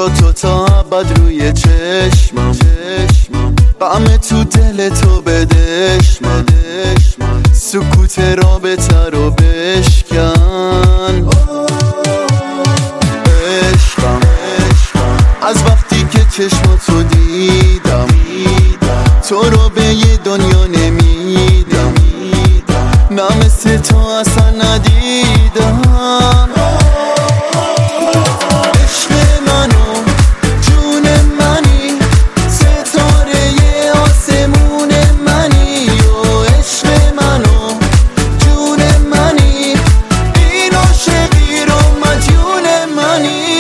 تو تا ابد روی چشمم غم تو دل تو بدشمن سکوت رابطه رو بشکن عشقم از وقتی که چشماتو دیدم تو رو به یه دنیا نمیدم نه مثل تو اصلا ندیدم عشق منو جون منی ستاره آسمون منی و عشق منو جون منی این عاشقی رو مدیون منی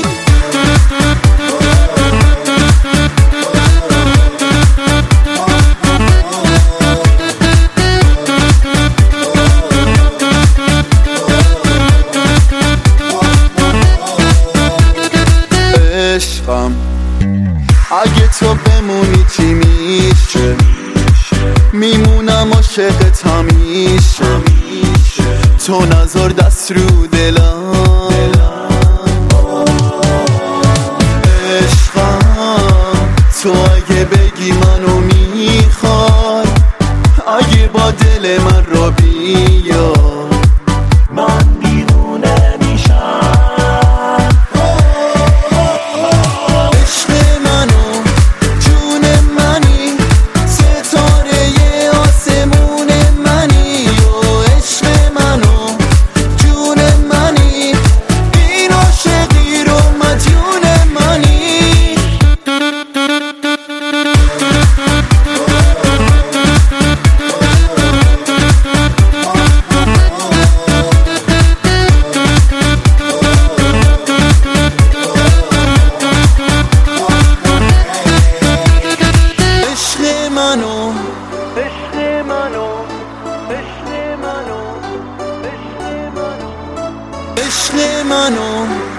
عشقم اگه تو بمونی چی میشه میمونم عاشقت همیشه تو نذار دست رو دلم عشقم تو اگه بگی منو میخوای اگه با دل من رو بیا من دیوونه میشم عشق منو